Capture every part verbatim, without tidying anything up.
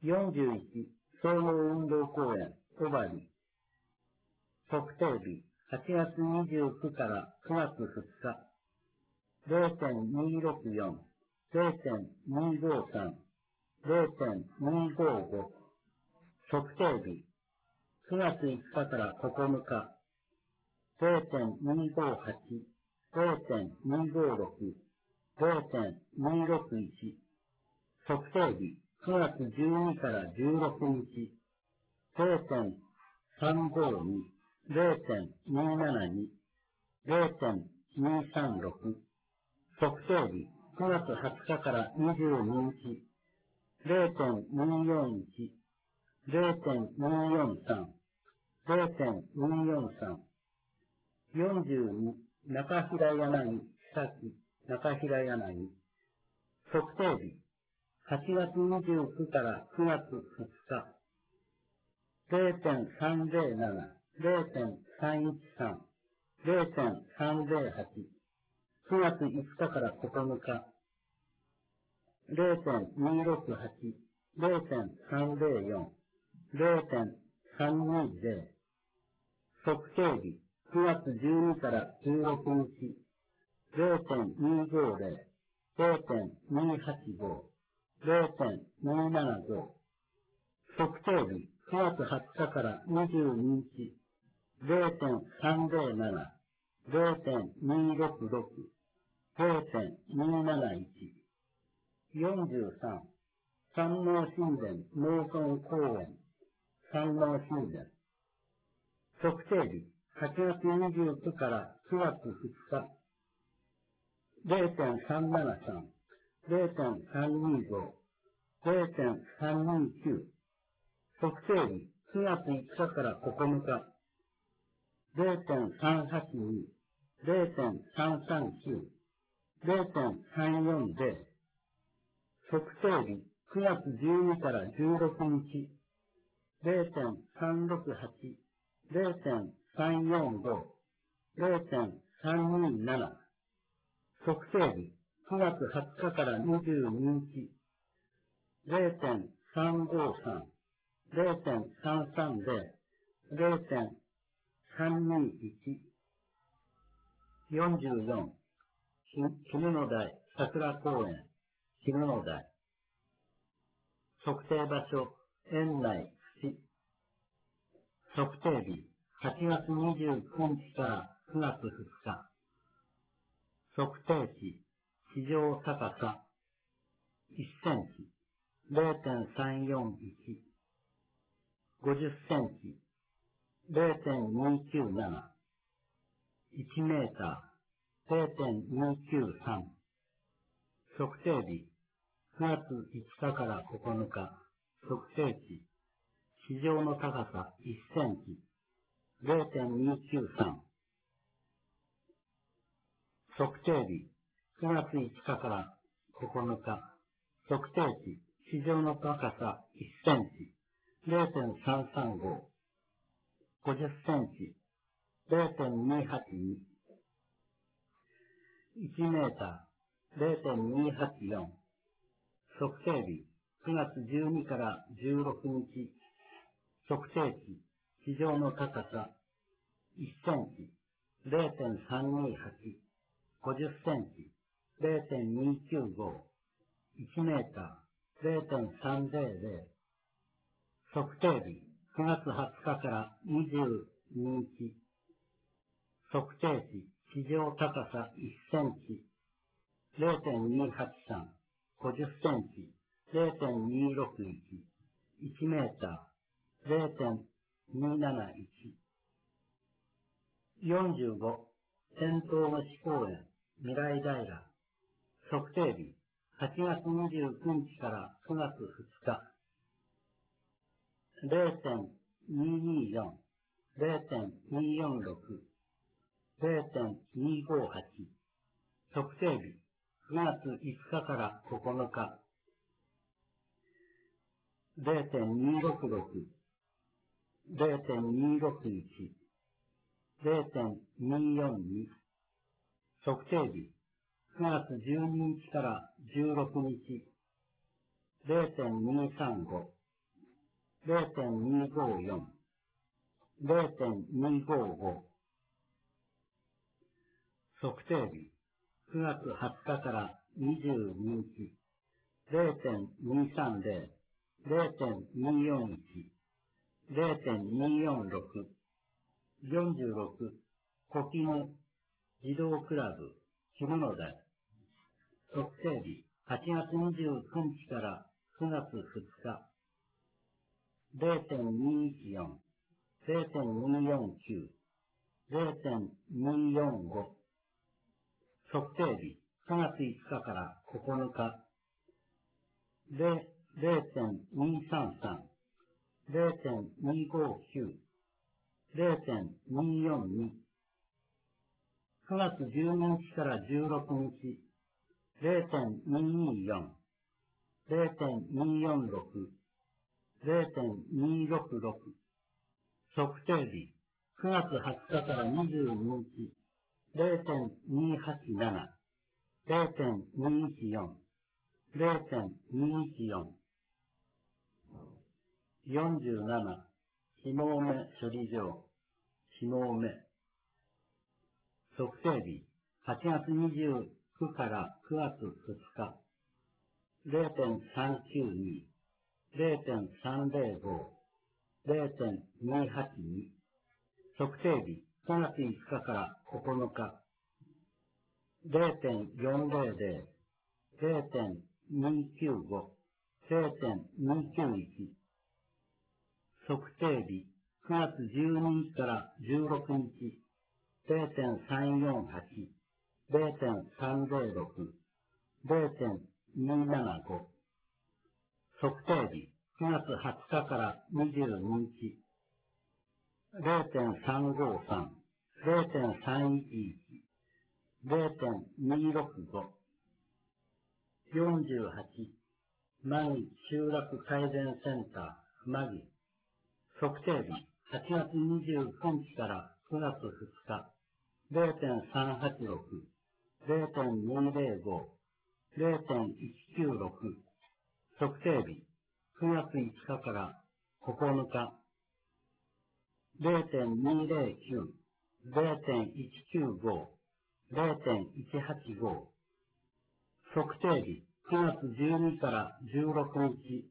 よんじゅういち、総合運動公園、小針。測定日、はちがつにじゅうくからくがつふつか。れいてんにろくよん、れいてんにごさん、れいてんにごご。測定日、くがついつかからここのか。れいてんにごはち、れいてんにごろく、れいてんにろくいち。測定日、くがつじゅうにからじゅうろくにち。れいてんさんごに、れいてんにななに、れいてんにさんろく。測定日、くがつはつかからにじゅうににち。れいてんによんいち、れいてんによんさん、れいてんによんさん。よんじゅうに、中平柳、久中平柳。測定日、はちがつにじゅうくからくがつふつか。れいてんさんぜろなな、れいてんさんいちさん、れいてんさんぜろはち。くがついつかからここのか。れいてんにろくはち、れいてんさんぜろよん、れいてんさんにぜろ。測定日、くがつじゅうにからじゅうろくにち。れいてんにごぜろ、れいてんにはちご、れいてんにななご。測定日、くがつはつかからにじゅうににち。れいてんさんぜろなな、れいてんにろくろく、れいてんになないち。よんじゅうさん、山王神殿農村公園、山王神殿。測定日、はちがつにじゅうくからくがつふつか。れいてんさんななさん、れいてんさんにご、れいてんさんにきゅう。測定日、くがついつかからここのか。れいてんさんはちに、れいてんさんさんきゅう、れいてんさんよんぜろ。測定日、くがつじゅうにからじゅうろくにち。れいてんさんろくはち、れいてんさんよんご、れいてんさんになな。測定日、くがつはつかからにじゅうににち。れいてんさんごさん、れいてんさんさんぜろ、れいてんさんにいち。よんじゅうよん、絹の台桜公園、絹の台。測定場所、園内、市。測定日、はちがつにじゅうくにちからくがつふつか。測定値、地上高さ、いっセンチ、れいてんさんよんいち。ごじゅっセンチ、れいてんにきゅうなな。いちメーター、れいてんにきゅうさん。測定日、くがついつかからここのか。測定値、地上の高さいっセンチ、れいてんにきゅうさん。測定日、くがついつかからここのか。測定値、地上の高さいっセンチ、れいてんさんさんご。ごじゅっセンチ、れいてんにはちに。いちメーター、れいてんにはちよん。測定日、くがつじゅうにからじゅうろくにち。測定値、地上の高さいっセンチ、れいてんさんにはち。ごじゅっセンチ、れいてんにきゅうご。いちメーター、れいてんさんぜろぜろ。測定日、くがつはつかからにじゅうににち。測定値、地上高さいっセンチ、れいてんにはちさん。ごじゅっセンチ、れいてんにろくいち。いちメーター、れいてんになないち。よんじゅうご、天東虫公園、未来平。測定日、はちがつにじゅうくにちからくがつふつか。れいてんにによん、れいてんによんろく、れいてんにごはち。測定日、くがついつかからここのか。れいてんにろくろく、れいてんにろくいち、れいてんによんに。測定日、くがつじゅうににちからじゅうろくにち。れいてんにさんご、 ゼロてんにごよん、ゼロてんにごご。測定日、くがつはつかからにじゅうににち、ゼロてんにさんゼロ、ゼロてんによんいち、ゼロてんによんろく、よんじゅうろく、小絹児童クラブ、着物台。測定日、はちがつにじゅうくにちからくがつふつか、ゼロてんにいちよん、ゼロてんによんきゅう、ゼロてんによんご。測定日、くがついつかからここのか、ゼロてんにさんさん、ゼロてんにごきゅう、ゼロてんによんに。くがつじゅうににちからじゅうろくにち、ゼロてんにによん、ゼロてんによんろく、ゼロてんにろくろく。測定日、くがつはつかからにじゅうににち、ゼロてんにはちなな、ゼロてんにいちよん、ゼロてんにいちよん。よんじゅうなな、ひもめ処理場、ひもめ。測定日、はちがつにじゅうくからくがつふつか、ゼロてんさんきゅうに、ゼロてんさんぜろご、ゼロてんにはちに。測定日、くがついつかからここのか、ゼロてんよんぜろぜろ、ゼロてんにきゅうご、ゼロてんにきゅういち。測定日、くがつじゅうににちからじゅうろくにち、ゼロてんさんよんはち、ゼロてんさんぜろろく、ゼロてんにななご。測定日、くがつはつかからにじゅうににち、ゼロてんさんごさん、ゼロてんさんいちいち、ゼロてんにろくご。よんじゅうはち、マギ集落改善センター、マギ。測定日、はちがつにじゅうくにちからくがつふつか、ゼロてんさんはちろく、ゼロてんにぜろご、ゼロてんいちきゅうろく。測定日、くがついつかからここのか、ゼロてんにぜろきゅう、ゼロてんいちきゅうご、ゼロてんいちはちご。測定日、くがつじゅうにからじゅうろくにち、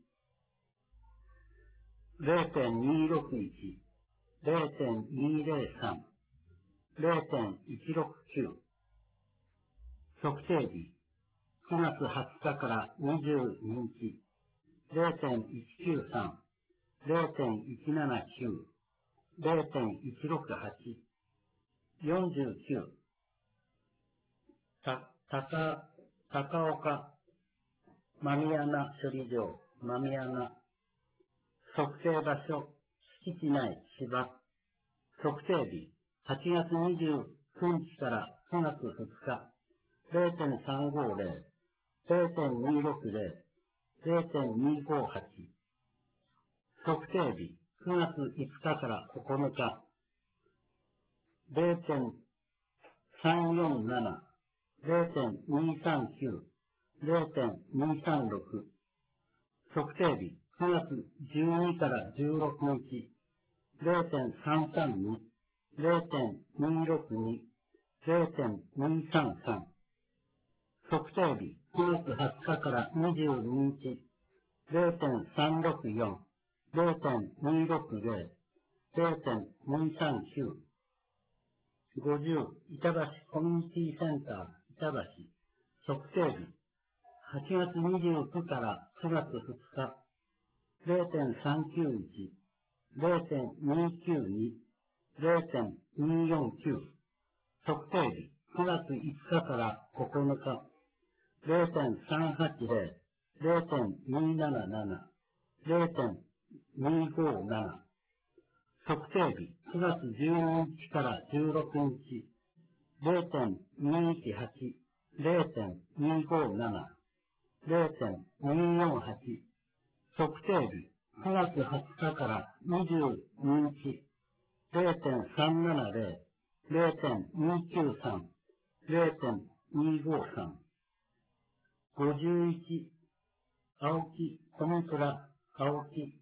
ゼロてんにろくいち、ゼロてんにぜろさん、ゼロてんいちろくきゅう。測定日、くがつはつかからにじゅうににち、ゼロてんいちきゅうさん、ゼロてんいちななきゅう、ゼロてんいちろくはち。よんじゅうきゅう、た、たか、高岡、まみやな処理場、まみやな。測定場所、敷地内、芝。測定日、はちがつにじゅうくにちからくがつふつか、ゼロてんさんごぜろ、ゼロてんにろくぜろ、ゼロてんにごはち。測定日、くがついつかからここのか、ゼロてんさんよんなな、ゼロてんにさんきゅう、ゼロてんにさんろく。測定日、くがつじゅうにからじゅうろくにち、ゼロてんさんさんに、ゼロてんにろくに、ゼロてんにさんさん。測定日、くがつはつかからにじゅうににち、ゼロてんさんろくよん、ゼロてんにろくぜろ、ゼロてんにさんきゅう。ごじゅう、板橋コミュニティセンター、板橋。測定日、はちがつにじゅうくからくがつふつか、ゼロてんさんきゅういち、ゼロてんにきゅうに、ゼロてんによんきゅう。測定日、くがついつかからここのか、ゼロてんさんはちぜろ、ゼロてんになななな、ゼロてんにごなな。測定日、くがつじゅうににちからじゅうろくにち、ゼロてんにいちはち、ゼロてんにごなな、ゼロてんによんはち。測定日、くがつはつかからにじゅうににち、ゼロてんさんななぜろ、ゼロてんにきゅうさん、ゼロてんにごさん。ごじゅういち、青木、コミプラ、青木。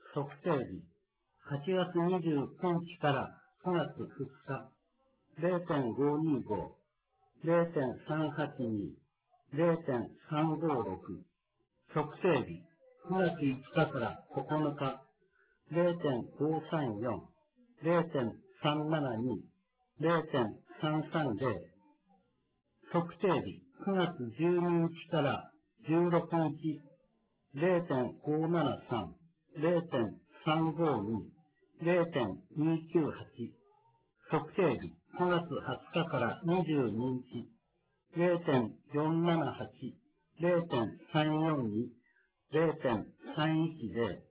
測定日、はちがつにじゅうくにちからくがつふつか、ゼロてんごにご、ゼロてんさんはちに、ゼロてんさんごろく、測定日、くがついつかからここのか、ゼロてんごさんよん、ゼロてんさんななに、ゼロてんさんさんゼロ、測定日、くがつじゅうににちからじゅうろくにち、ゼロてんごななさん、ゼロてんさんごに、ゼロてんにきゅうはち、測定日、くがつはつかからにじゅうににち、ゼロてんよんななはち、ゼロてんさんよんに、ゼロてんさんいちゼロ、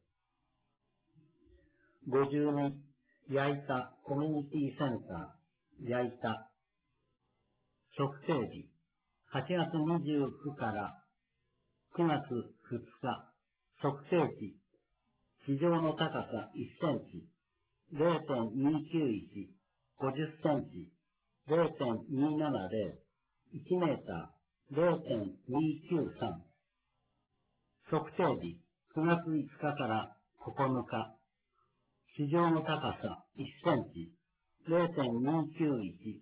ごじゅうに、矢板コミュニティセンター、矢板。測定日、はちがつにじゅうくからくがつふつか、測定値、地上の高さいっセンチ、ゼロてんにきゅういち、ごじゅっセンチ、ゼロてんにななゼロ、いちメーター、ゼロてんにきゅうさん。測定日、くがついつかからここのか、地上の高さいっセンチ、ゼロてんにきゅういち、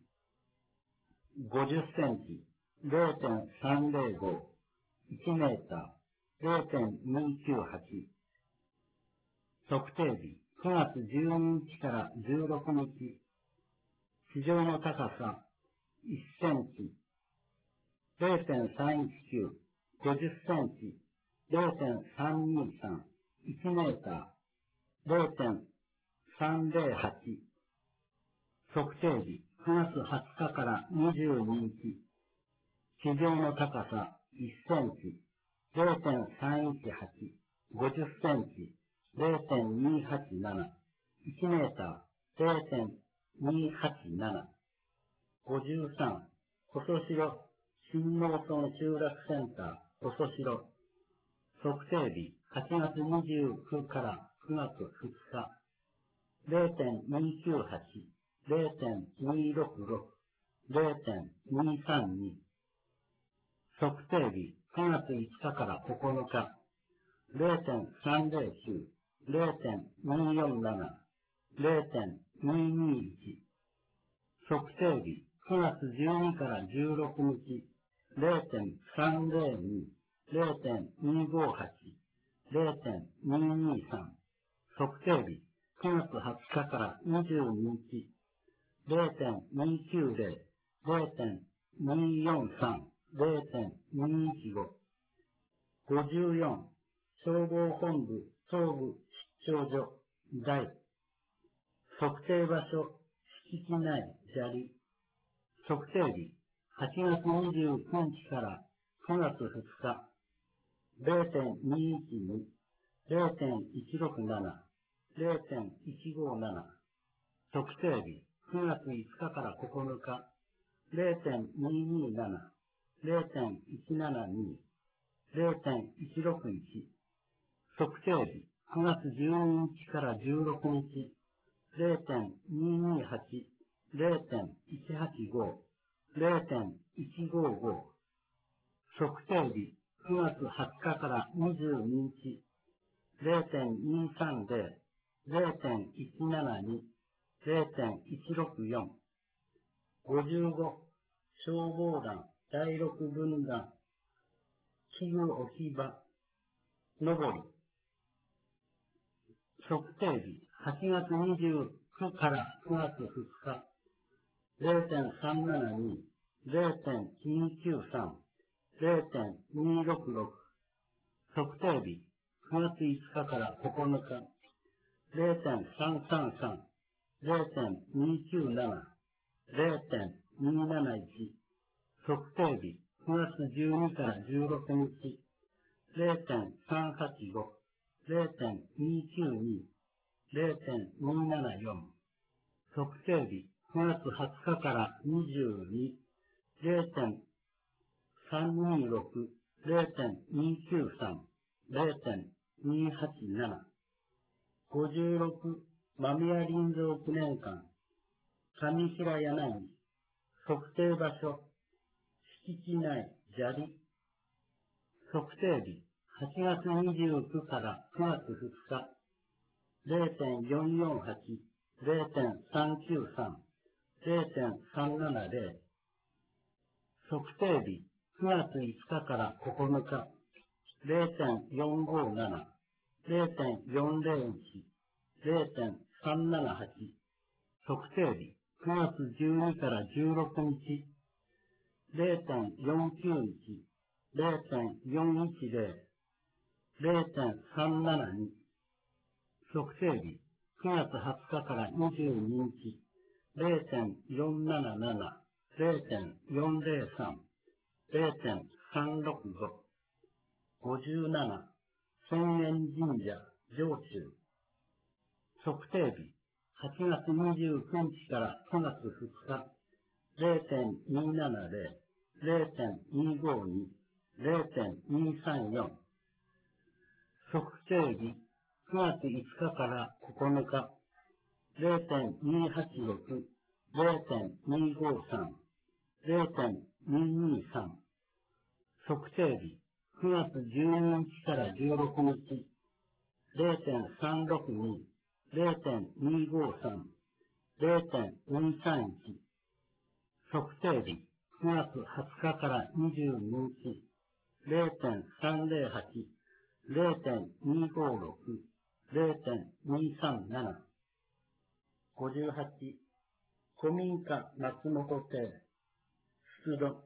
ごじゅっセンチ、ゼロてんさんゼロご、いちメーター、ゼロてんにきゅうはち。測定日、くがつじゅうににちからじゅうろくにち、地上の高さいっセンチ、ゼロてんさんいちきゅう、ごじゅっセンチ、ゼロてんさんにさん、いちメーター、ゼロてんさんゼロはち。測定日、くがつはつかからにじゅうににち、地上の高さいっセンチ、ゼロてんさんいちはち、ごじゅっセンチ、ゼロてんにはちなな、いちメーター、ゼロてんにはちなな、ごじゅうさん、細城新農村集落センター、細城。測定日、はちがつにじゅうくからくがつふつか、ゼロてんにきゅうはち、ゼロてんにろくろく、ゼロてんにさんに。測定日、くがついつかからここのか、ゼロてんさんゼロきゅう、ゼロてんによんなな、ゼロてんににいち。測定日、くがつじゅうにからじゅうろくにち、ゼロてんさんゼロに、ゼロてんにごはち、ゼロてんににさん。測定日、くがつはつかからにじゅうににち、ゼロてんにきゅうゼロ、ゼロてんによんさん、ゼロてんにいちご。ごじゅうよん、消防本部東部出張所大。測定場所、敷地内砂利。測定日、はちがつにじゅうくにちからくがつふつか、ゼロてんにいちに、ゼロてんいちろくなな、ゼロてんいちごなな。測定日、くがついつかからここのか、ゼロてんにになな、ゼロてんいちななに、ゼロてんいちろくいち。測定日、くがつじゅうににちからじゅうろくにち、ゼロてんににはち、ゼロてんいちはちご、ゼロてんいちごご。測定日、くがつはつかからにじゅうににち、ゼロてんにさんゼロ、ゼロてんいちななに、ゼロてんいちろくよん。ごじゅうご、消防団だいろく分団、器具置き場、上り。測定日、はちがつにじゅうくからくがつふつか、ゼロてんさんななに、ゼロてんにきゅうさん、ゼロてんにろくろく。測定日、くがついつかからここのか、ゼロてんさんさんさん、ゼロてんにきゅうなな、ゼロてんになないち。測定日、くがつじゅうにからじゅうろくにち、ゼロてんさんはちご、ゼロてんにきゅうに、ゼロてんにななよん。測定日、くがつはつかからにじゅうに、ゼロてんさんにろく、ゼロてんにきゅうさん、ゼロてんにはちなな。ごじゅうろく、間宮林蔵記念館、上平柳。測定場所、敷地内砂利。測定日、はちがつにじゅうくからくがつふつか、 ゼロてんよんよんはち、ゼロてんさんきゅうさん、ゼロてんさんななゼロ、測定日くがついつかからここのか、ゼロてんよんごなな、ゼロてんよんゼロいち、ゼロてんさんななはち、測定日くがつじゅうにからじゅうろくにち、ゼロてんよんきゅういち、ゼロてんよんいちゼロ、ゼロてんさんななに、測定日くがつはつかからにじゅうににち、ゼロてんよんなななな、ゼロてんよんゼロさん、ゼロてんさんろくご、ごじゅうなな、千円神社上中、測定日はちがつにじゅうくにちからくがつふつか、ゼロてんにななゼロ、ゼロてんにごに、ゼロてんにさんよん、測定日くがついつかからここのか、ゼロてんにはちろく、ゼロてんにごさん、ゼロてんににさん、測定日くがつじゅうににちからじゅうろくにち、ゼロてんさんろくに、ゼロてんにごさん、ゼロてんにさんいち、測定日くがつはつかからにじゅうににち、ゼロてんさんゼロはち、ゼロてんにごろく、ゼロてんにさんなな、ごじゅうはち、古民家松本邸、出土、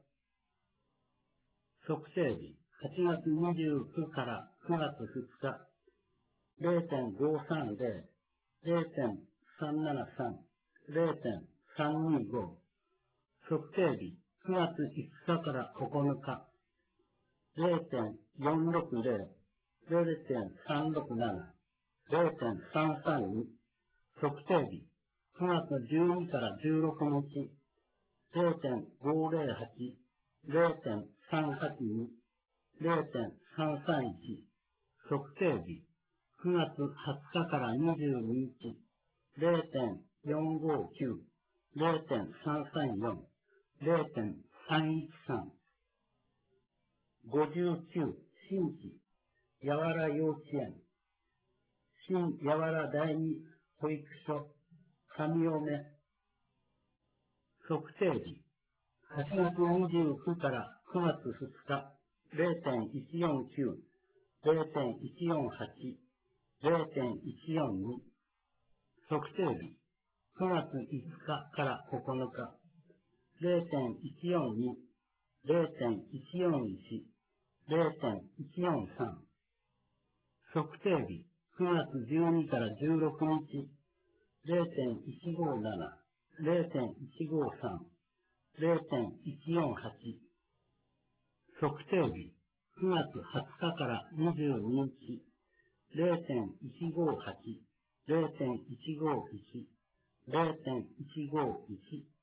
測定日はちがつにじゅうくからくがつふつか、ゼロてんごさんゼロ、ゼロてんさんななさん、ゼロてんさんにご、測定日くがついつかからここのか、ゼロてんよんろくゼロ、ゼロてんさんろくなな、ゼロてんさんさんに、測定日くがつじゅうにからじゅうろくにち、ゼロてんごゼロはち、ゼロてんさんはちに、ゼロてんさんさんいち、測定日くがつはつかからにじゅうににち、ゼロてんよんごきゅう、ゼロてんさんさんよん、ゼロてんさんいちさん、ごじゅうきゅう、新規、やわら幼稚園、新やわら第二保育所、上尾目、測定日、はちがつにじゅうくからくがつふつか、ゼロてんいちよんきゅう、ゼロてんいちよんはち、ゼロてんいちよんに、測定日、くがついつかからここのか、ゼロてんいちよんに、ゼロてんいちよんいち、ゼロてんいちよんさん、測定日、くがつじゅうにからじゅうろくにち、ゼロてんいちごなな、ゼロてんいちごさん、ゼロてんいちよんはち、測定日、くがつはつかからにじゅうににち、ゼロてんいちごはち、ゼロてんいちごいち、ゼロてんいちごいち、